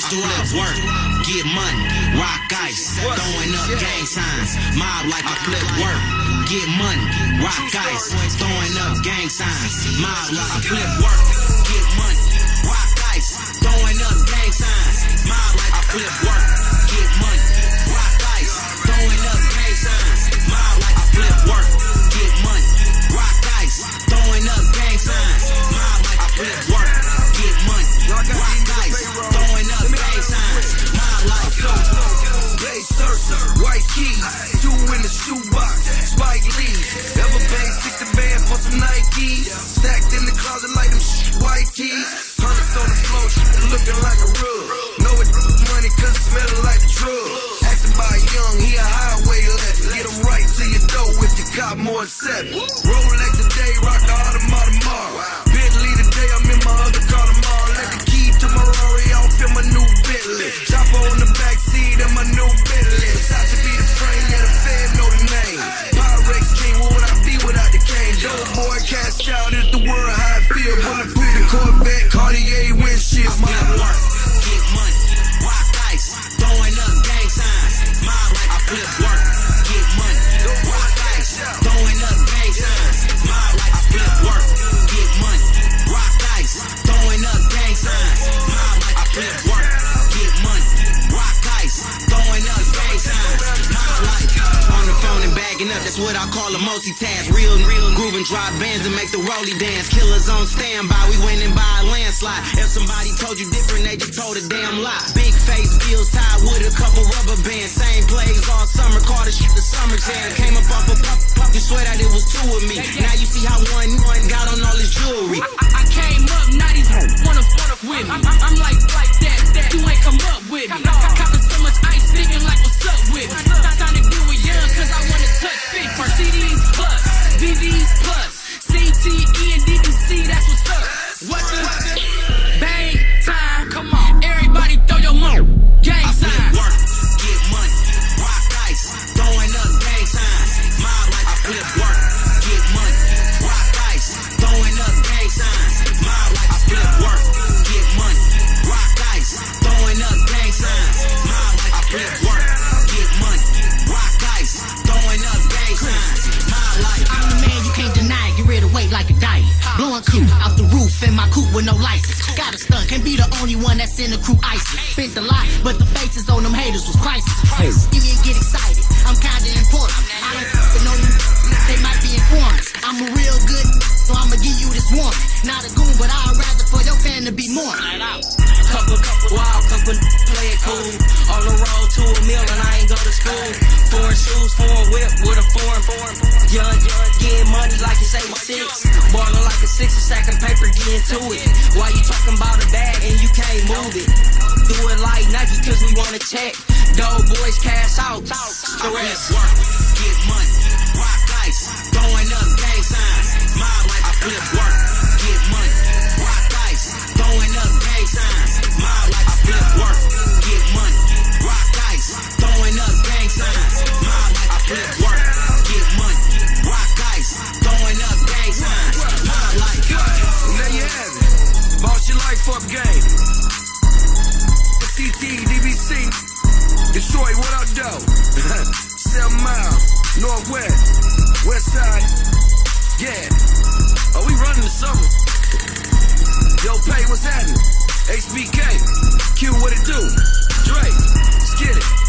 flip work, get money, rock ice, throwing up gang signs, mob like I flip work, get money, rock ice, throwing up gang signs, mob like I flip work, get money, rock ice, throwing up gang signs, mob like I flip work, get money, rock ice, throwing up gang signs, mob like I flip work, get money, rock ice, throwing up gang signs, mob like I flip work, get money, rock ice, throwing up gang signs, mob like Bay surfer, white keys, 2 in the shoebox, Spike Lee. Ever paid 60 band for some Nikes? Stacked in the closet like them white tees. Hundreds on the floor, looking like a rug. Know it money cause it smelling like the drug. Asking by young, he a highway legend. Get him right to your door if you cop more than 7. Rolex today, rock the Audemars tomorrow. Bentley today, I'm in my other car tomorrow. Let the key to my Rari off in my new Bentley. Chopper on the backseat of my new Bentley. Versace be the frame, yeah, the fam know the name. Pyrex king, what would I be without the cane? Dope boy, cash out, is the word how I feel. Bulletproof the Corvette, Cartier windshield. I flip work, get money, rock ice, throwing up gang signs, mob like I flip work, get money, rock ice, throwing up gang signs, mob like I flip work, get money, rock ice, throwing up gang signs, mob like I flip work, get money, rock ice, throwing up gang signs, mob like on the phone and bagging up, that's what I call a multitask, real grooving, drop bands and make the rolly dance, killers on standby, we winning by a landslide, if somebody told you different, they just told a damn lie, big face, bills tied with a couple rubber bands, same plays all summer, call the shit the summer jam, came up off a pup, you swear that it was 2 of me, now you see how one got on all his jewelry. I came up, now these wanna fuck with me, I'm like that, you ain't come up with me, copping so much ice, thinking like what's up with me, time to do it young, cause I wanna touch fit, for CDs plus, VVs plus, CTE and DDC, that's what's up, what the, bang time, come on, everybody throw your money, gang signs. Work, get money, rock ice, throwing up gang signs, mob like I flip work, get money, rock ice, throwing up gang signs, mob like I flip work, get money, rock ice, throwing up gang signs, mob like I flip work, get money, rock ice, throwing up gang signs, mob like I'm the man you can't deny, get rid of weight like a diet. Blowing coupe out the roof in my coupe with no license. Got a stunt, can't be the only one that's in the crew ISIS. Spent a lot, but the faces on them haters was priceless. See me and get excited, I'm kinda important. I don't know you, they might be informants. I'm a real good, so I'ma give you this warning. Not a goon, but I'd rather for your fan to be more. Couple wild, play it cool. On the road to a mill and I ain't go to school. Foreign shoes, foreign whip with a foreign. Young, getting money like it's 86. Ballin' like a 6, a sack of paper, get into it. Why you talking about a bag and you can't move it? Do it like Nike cause we wanna check. Dope boys cash out. I flip work, get money, rock ice, throwing up gang signs, mob like I flip work, get money, rock ice, throwing up gang signs, mob like I flip work, get money, rock ice, throwing up gang signs, mob like I flip work, get money, rock ice, throwing up gang signs, mob like. There you have it. Boss your life up game. CT, DBC, Detroit, what up, though? 7 Mile, Northwest, West Side, yeah. Oh, we running the summer. Yo, Pay, what's happening? HBK, Q, what it do? Drake, let's get it.